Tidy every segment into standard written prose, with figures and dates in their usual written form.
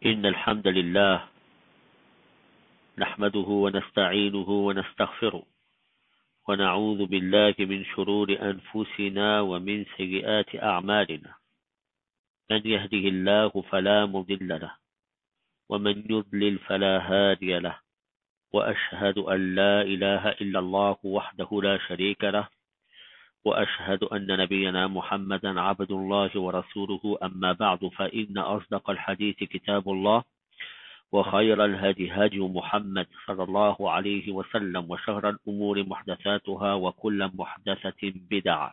إن الحمد لله نحمده ونستعينه ونستغفره ونعوذ بالله من شرور أنفسنا ومن سيئات أعمالنا. من يهده الله فلا مضل له ومن يضلل فلا هادي له، وأشهد أن لا إله إلا الله وحده لا شريك له، وأشهد أن نبينا محمدا عبد الله ورسوله. أما بعد، فإن أصدق الحديث كتاب الله، وخير الهدي هدي محمد صلى الله عليه وسلم، وشر الأمور محدثاتها، وكل محدثة بدعة،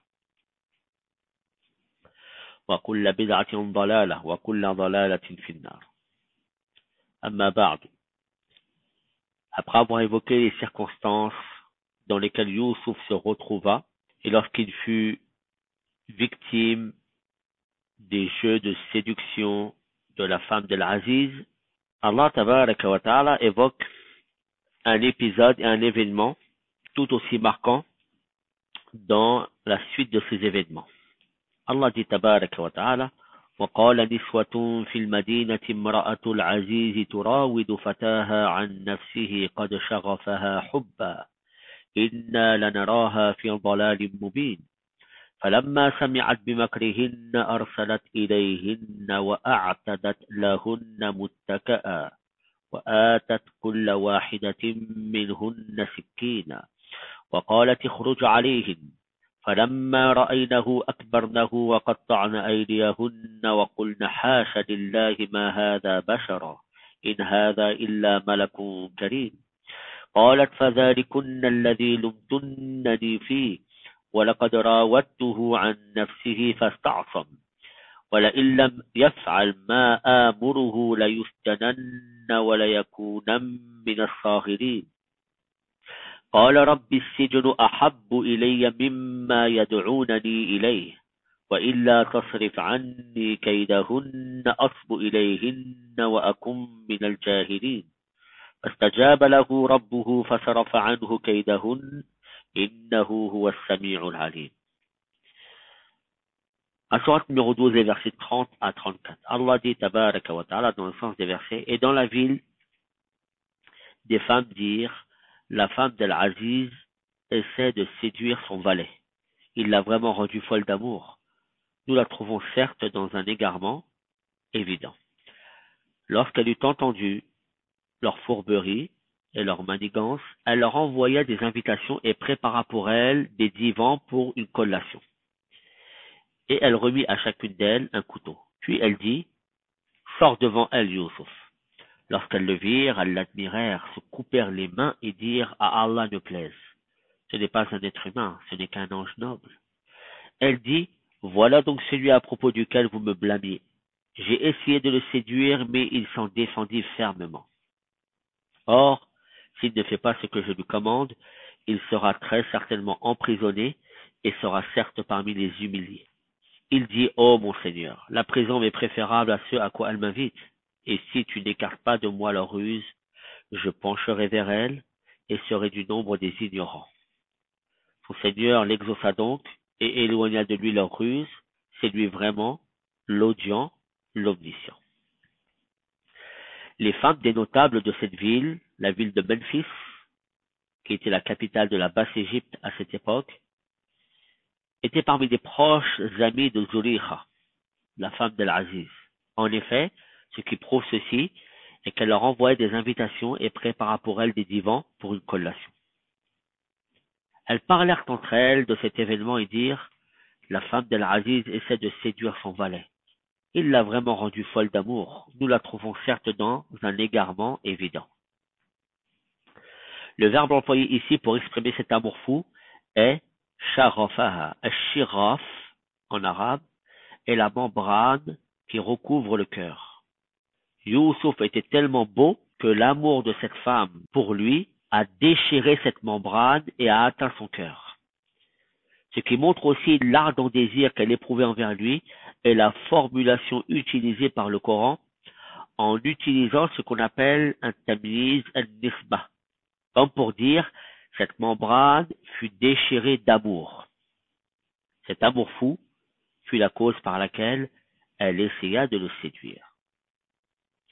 وكل بدعة ضلالة، وكل ضلالة في النار. أما بعد. Après avoir évoqué les circonstances dans lesquelles Youssouf se retrouva, et lorsqu'il fut victime des jeux de séduction de la femme de l'Aziz, Allah tabaraka wa ta'ala évoque un épisode et un événement tout aussi marquant dans la suite de ces événements. Allah dit tabaraka wa ta'ala: وقال نسوة في المدينة امرأة العزيز تراود فتاها عن نفسه قد شغفها حبا إنا لنراها في ضلال مبين فلما سمعت بمكرهن أرسلت إليهن وأعتدت لهن متكئا وآتت كل واحدة منهن سكينا وقالت اخرج عليهن فلما رأينه أكبرنه وقطعن أيديهن وقلن حاش لله ما هذا بشرا إن هذا إلا ملك كريم قالت فذلكن الذي لمتنني فيه ولقد راودته عن نفسه فاستعصم ولئن لم يفعل ما آمره ليسجنن وليكونن من الصاغرين قال رب السجن أحب إلي مما يدعونني إليه وإلا تصرف عني كيدهن أصب إليهن وأكن من الجاهلين فاستجاب له ربه فصرف عنه كيدهن إنه هو السميع العليم. À sourate numéro 12, les versets 30 à 34. Allah dit tabaraka wa ta'ala dans le sens des versets: et dans la ville, des femmes dirent: la femme d'Al-Aziz essaie de séduire son valet. Il l'a vraiment rendue folle d'amour. Nous la trouvons certes dans un égarement évident. Lorsqu'elle eut entendu leur fourberie et leur manigance, elle leur envoya des invitations et prépara pour elles des divans pour une collation. Et elle remit à chacune d'elles un couteau. Puis elle dit: sors devant elle, Youssouf. Lorsqu'elles le virent, elles l'admirèrent, se coupèrent les mains et dirent: à Allah ne plaise. Ce n'est pas un être humain, ce n'est qu'un ange noble. Elle dit: voilà donc celui à propos duquel vous me blâmiez. J'ai essayé de le séduire, mais il s'en défendit fermement. Or, s'il ne fait pas ce que je lui commande, il sera très certainement emprisonné et sera certes parmi les humiliés. Il dit: ô mon Seigneur, la prison m'est préférable à ce à quoi elle m'invite. Et si tu n'écartes pas de moi leur ruse, je pencherai vers elle et serai du nombre des ignorants. Son Seigneur l'exauça donc et éloigna de lui leur ruse. C'est lui vraiment l'audient, l'omniscient. Les femmes des notables de cette ville, la ville de Memphis, qui était la capitale de la Basse-Égypte à cette époque, étaient parmi les proches amis de Zulikha, la femme d'Al-Aziz. En effet, ce qui prouve ceci est qu'elle leur envoyait des invitations et prépara pour elles des divans pour une collation. Elles parlèrent entre elles de cet événement et dirent: la femme d'Al-Aziz essaie de séduire son valet. Il l'a vraiment rendue folle d'amour. Nous la trouvons certes dans un égarement évident. Le verbe employé ici pour exprimer cet amour fou est sharafaha. Shiraf en arabe est la membrane qui recouvre le cœur. Youssouf était tellement beau que l'amour de cette femme pour lui a déchiré cette membrane et a atteint son cœur. Ce qui montre aussi l'ardent désir qu'elle éprouvait envers lui est la formulation utilisée par le Coran en utilisant ce qu'on appelle un tamyiz al-nisbah, comme pour dire: cette membrane fut déchirée d'amour. Cet amour fou fut la cause par laquelle elle essaya de le séduire.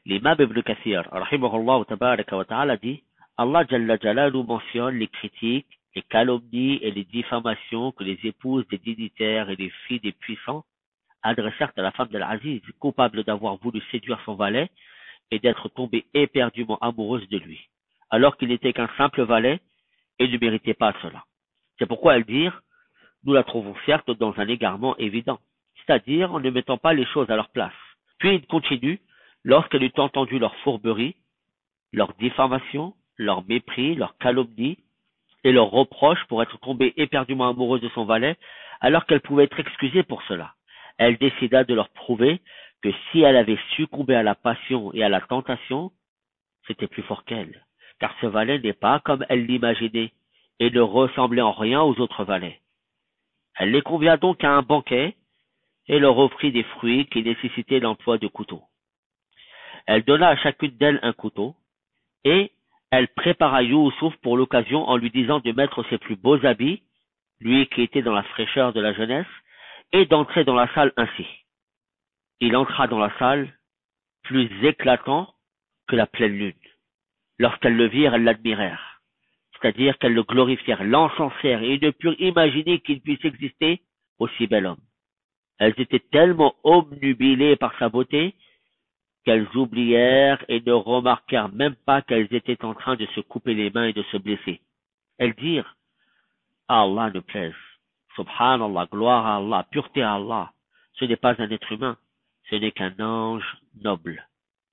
L'imam Ibn Kathir, rahimahullah tabaraka wa ta'ala, dit, Allah Jalla Jalalu mentionne les critiques, les calomnies et les diffamations que les épouses des dignitaires et les filles des puissants adressèrent à la femme d'Al-Aziz, coupable d'avoir voulu séduire son valet et d'être tombée éperdument amoureuse de lui, alors qu'il n'était qu'un simple valet et ne méritait pas cela. C'est pourquoi elles dirent, nous la trouvons certes dans un égarement évident, c'est-à-dire en ne mettant pas les choses à leur place. Puis il continue, lorsqu'elle eut entendu leur fourberie, leur diffamation, leur mépris, leur calomnie et leurs reproches pour être tombée éperdument amoureuse de son valet, alors qu'elle pouvait être excusée pour cela. Elle décida de leur prouver que si elle avait succombé à la passion et à la tentation, c'était plus fort qu'elle, car ce valet n'est pas comme elle l'imaginait et ne ressemblait en rien aux autres valets. Elle les convia donc à un banquet et leur offrit des fruits qui nécessitaient l'emploi de couteaux. Elle donna à chacune d'elles un couteau, et elle prépara Youssouf pour l'occasion en lui disant de mettre ses plus beaux habits, lui qui était dans la fraîcheur de la jeunesse, et d'entrer dans la salle ainsi. Il entra dans la salle, plus éclatant que la pleine lune. Lorsqu'elles le virent, elles l'admirèrent, c'est-à-dire qu'elles le glorifièrent, l'encensèrent et ne purent imaginer qu'il puisse exister aussi bel homme. Elles étaient tellement obnubilées par sa beauté qu'elles oublièrent et ne remarquèrent même pas qu'elles étaient en train de se couper les mains et de se blesser. Elles dirent, Allah ne plaise. Subhanallah, gloire à Allah, pureté à Allah. Ce n'est pas un être humain, ce n'est qu'un ange noble.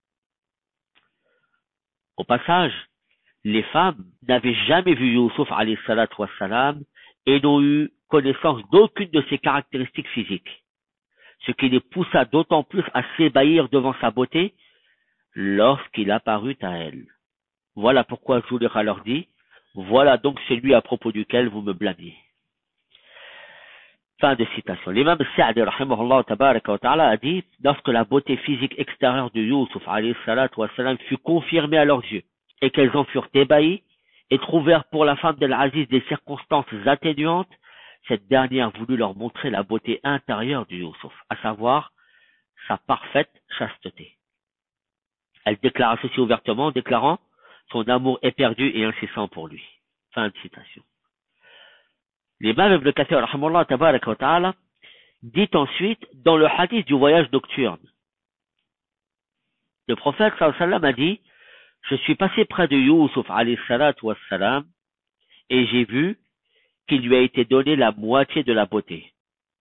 Au passage, les femmes n'avaient jamais vu Youssouf alayhi salatu wassalam et n'ont eu connaissance d'aucune de ses caractéristiques physiques, ce qui les poussa d'autant plus à s'ébahir devant sa beauté lorsqu'il apparut à elles. Voilà pourquoi Zulekha leur dit, voilà donc celui à propos duquel vous me blâmiez. Fin de citation. L'imam Sa'di rahimahullah tabaraka wa ta'ala a dit, lorsque la beauté physique extérieure de Youssouf alayhi salatu wassalam fut confirmée à leurs yeux, et qu'elles en furent ébahies, et trouvèrent pour la femme d'Al-Aziz des circonstances atténuantes, cette dernière voulut leur montrer la beauté intérieure de Youssouf, à savoir sa parfaite chasteté. Elle déclara ceci ouvertement, déclarant son amour éperdu et incessant pour lui. Fin de citation. L'imam Ibn Kathir rahimahullah tabaraka wa ta'ala dit ensuite dans le hadith du voyage nocturne. Le prophète sallallahu alayhi wa sallam a dit, je suis passé près de Youssouf alayhi salatu wassalam et j'ai vu qu'il lui a été donné la moitié de la beauté.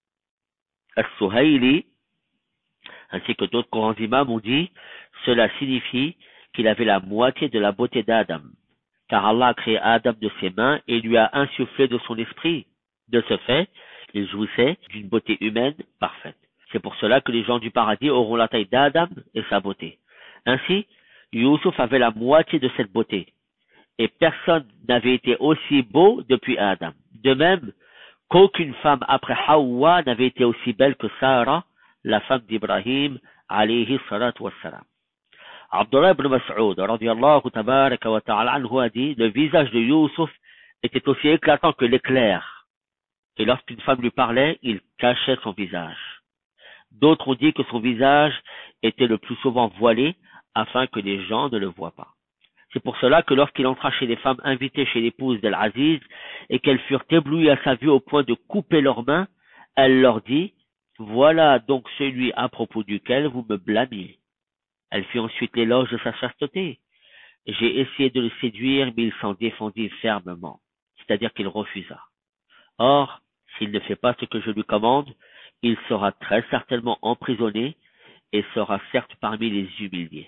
As-Suhayli ainsi que d'autres grands imams ont dit, cela signifie qu'il avait la moitié de la beauté d'Adam, car Allah a créé Adam de ses mains et lui a insufflé de son esprit. De ce fait, il jouissait d'une beauté humaine parfaite. C'est pour cela que les gens du paradis auront la taille d'Adam et sa beauté. Ainsi, Youssouf avait la moitié de cette beauté, et personne n'avait été aussi beau depuis Adam. De même qu'aucune femme après Hawa n'avait été aussi belle que Sarah, la femme d'Ibrahim, alayhi salatu wassalam. Abdullah ibn Mas'ud, radiyallahu tabaraka wa ta'ala anhu, a dit, le visage de Youssouf était aussi éclatant que l'éclair. Et lorsqu'une femme lui parlait, il cachait son visage. D'autres ont dit que son visage était le plus souvent voilé, afin que les gens ne le voient pas. C'est pour cela que lorsqu'il entra chez les femmes invitées chez l'épouse d'Al-Aziz, et qu'elles furent éblouies à sa vue au point de couper leurs mains, elle leur dit, voilà donc celui à propos duquel vous me blâmiez. Elle fit ensuite l'éloge de sa chasteté. J'ai essayé de le séduire, mais il s'en défendit fermement, c'est-à-dire qu'il refusa. Or, s'il ne fait pas ce que je lui commande, il sera très certainement emprisonné et sera certes parmi les humiliés.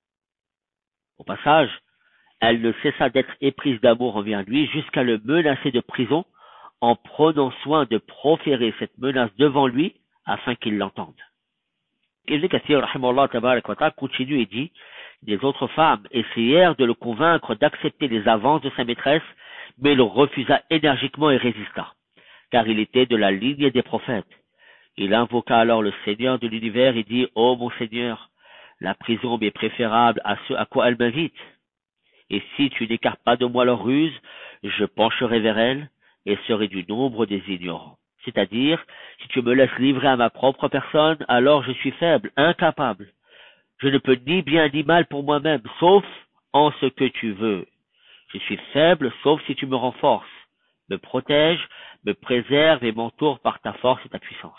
Au passage, elle ne cessa d'être éprise d'amour envers lui jusqu'à le menacer de prison en prenant soin de proférer cette menace devant lui afin qu'il l'entende. Ibn Kathir rahimahullah tabarak wa ta'ala continue et dit, les autres femmes essayèrent de le convaincre d'accepter les avances de sa maîtresse, mais il refusa énergiquement et résista, car il était de la lignée des prophètes. Il invoqua alors le Seigneur de l'univers et dit, ô mon Seigneur, la prison m'est préférable à ce à quoi elle m'invite. Et si tu n'écartes pas de moi leur ruse, je pencherai vers elle et serai du nombre des ignorants. C'est-à-dire, si tu me laisses livrer à ma propre personne, alors je suis faible, incapable. Je ne peux ni bien ni mal pour moi-même, sauf en ce que tu veux. Je suis faible, sauf si tu me renforces, me protèges, me préserves et m'entoures par ta force et ta puissance.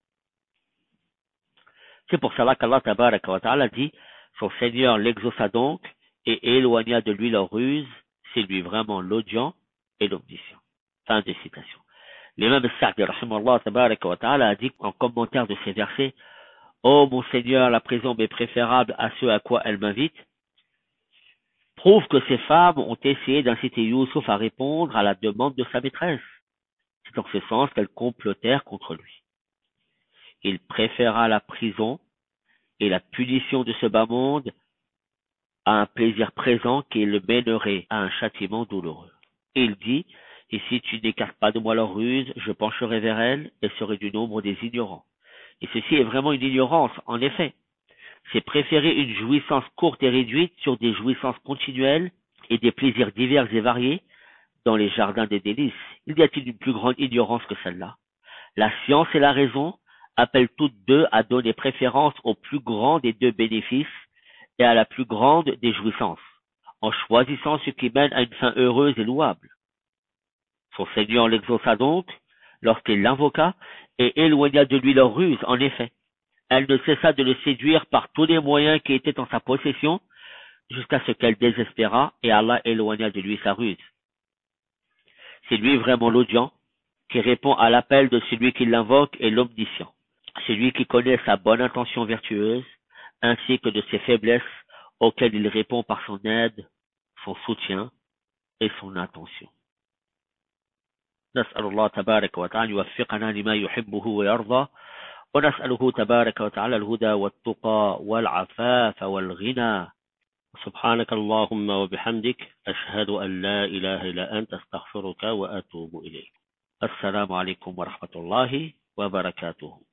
C'est pour cela qu'Allah Tabaraka wa Ta'ala dit, son Seigneur l'exauça donc et éloigna de lui leur ruse, c'est lui vraiment l'audient et l'omniscient. Fin de citation. L'imam Sa'di, rahimahullah Tabaraka wa Ta'ala, a dit en commentaire de ces versets, ô mon Seigneur, la prison m'est préférable à ce à quoi elle m'invite, prouve que ces femmes ont essayé d'inciter Youssouf à répondre à la demande de sa maîtresse. C'est en ce sens qu'elles complotèrent contre lui. Il préféra la prison et la punition de ce bas monde à un plaisir présent qui le mènerait à un châtiment douloureux. Il dit, et si tu n'écartes pas de moi leur ruse, je pencherai vers elles et serai du nombre des ignorants. Et ceci est vraiment une ignorance, en effet. C'est préférer une jouissance courte et réduite sur des jouissances continuelles et des plaisirs divers et variés dans les jardins des délices. Il y a-t-il une plus grande ignorance que celle-là? La science et la raison appellent toutes deux à donner préférence au plus grand des deux bénéfices et à la plus grande des jouissances, en choisissant ce qui mène à une fin heureuse et louable. Son Seigneur l'exauça donc, lorsqu'il l'invoqua, et éloigna de lui leur ruse, en effet. Elle ne cessa de le séduire par tous les moyens qui étaient en sa possession, jusqu'à ce qu'elle désespéra, et Allah éloigna de lui sa ruse. C'est lui vraiment l'audient, qui répond à l'appel de celui qui l'invoque et l'omniscient. C'est lui qui connaît sa bonne intention vertueuse, ainsi que de ses faiblesses auxquelles il répond par son aide, son soutien et son attention. نسأل الله تبارك وتعالى يوفقنا لما يحبه ويرضى ونسأله تبارك وتعالى الهدى والتقى والعفاف والغنى سبحانك اللهم وبحمدك أشهد أن لا إله إلا أنت أستغفرك وأتوب إليك السلام عليكم ورحمة الله وبركاته